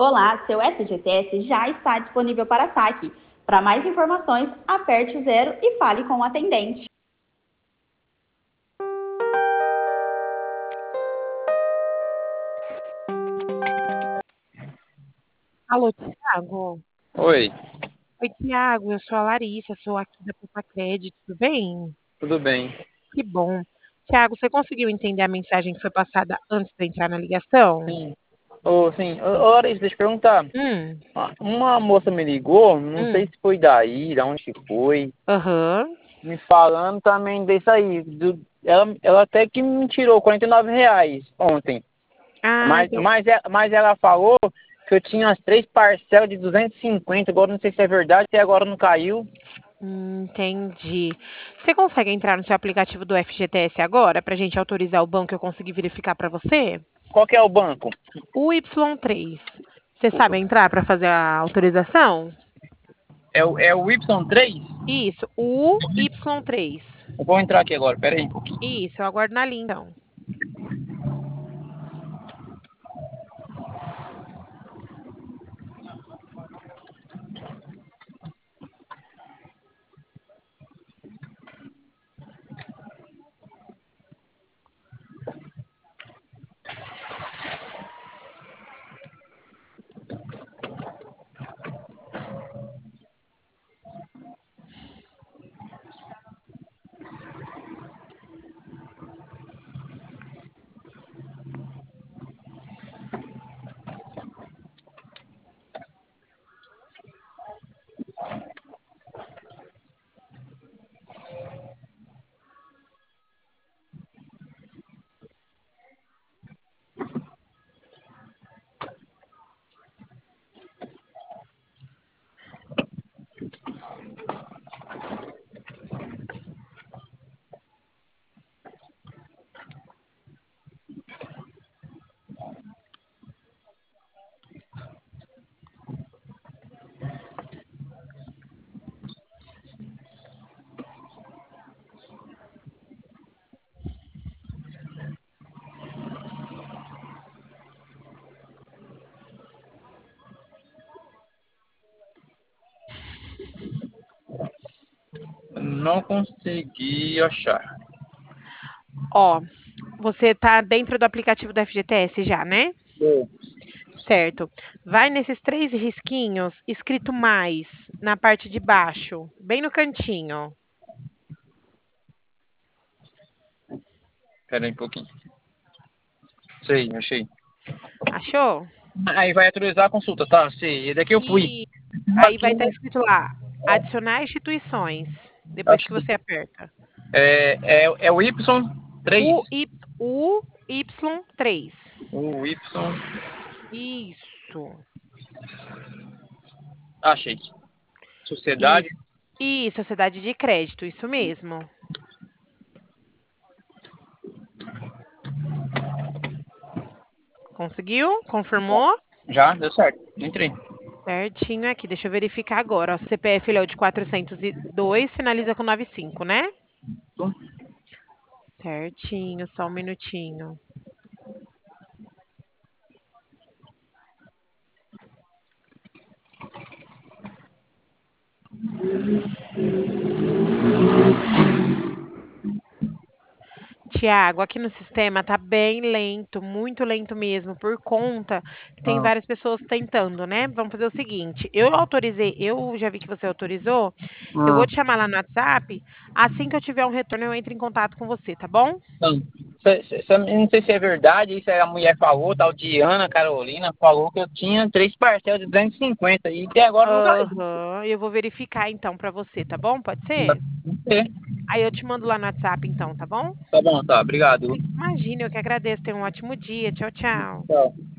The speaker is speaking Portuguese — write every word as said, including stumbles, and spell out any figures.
Olá, seu F G T S já está disponível para saque. Para mais informações, aperte o zero e fale com o atendente. Alô, Thiago? Oi, Oi, Thiago, eu sou a Larissa, sou aqui da Popacred, tudo bem? tudo bem? Que bom. Thiago, você conseguiu entender a mensagem que foi passada antes de entrar na ligação? Sim. Ô, sim, ô, ô, Larissa, deixa eu perguntar. Hum, Ah, Uma moça me ligou, não sei hum, se foi daí, da onde que foi, aham. me falando também disso aí. Do, ela, ela até que me tirou quarenta e nove reais ontem. Ah, Mas, então, mas, ela, mas ela falou que eu tinha as três parcelas de duzentos e cinquenta. Agora não sei se é verdade, até agora não caiu. hum, entendi. Você consegue entrar no seu aplicativo do F G T S agora, para a gente autorizar o banco que eu consegui verificar para você? Qual que é o banco? O Y três. Você sabe entrar para fazer a autorização? É o, é o Y três? Isso, o Y três. Eu vou entrar aqui agora, pera aí um pouquinho. Isso, eu aguardo na linha, então. Não consegui achar. Ó, você tá dentro do aplicativo do F G T S já, né? Ô, Certo. Vai nesses três risquinhos, escrito mais, na parte de baixo, bem no cantinho. pera aí um pouquinho. Sei, achei. Achou? Aí vai autorizar a consulta, tá? Sei, e daqui eu fui. E aí vai Aqui, estar escrito lá, adicionar instituições, depois que achei. você aperta. É, é, é o Y três. O Y, o Y três. O Y. Isso. Achei. Sociedade. Isso. E sociedade de crédito, isso mesmo. Conseguiu? Confirmou? Já, deu certo. Entrei. Certinho aqui, deixa eu verificar agora. Ó, C P F ele é o de quatrocentos e dois, finaliza com noventa e cinco, né? Certinho, só um minutinho. Tiago, aqui no sistema tá bem lento, muito lento mesmo, por conta que tem Ah, várias pessoas tentando, né? Vamos fazer o seguinte: eu autorizei, eu já vi que você autorizou, eu vou ah, te chamar lá no WhatsApp. Assim que eu tiver um retorno, eu entro em contato com você, tá bom? não. Cê- cê- cê- não sei se é verdade, isso aí a mulher falou, tal de Ana Carolina, falou que eu tinha três parcelas de duzentos e cinquenta e até agora não caiu. Aham, eu vou verificar então pra você, tá bom? Pode ser? Não sei. Aí eu te mando lá no WhatsApp então, tá bom? Tá bom, tá, obrigado. Imagina, eu que agradeço. Tenha um ótimo dia. Tchau, tchau. Tchau.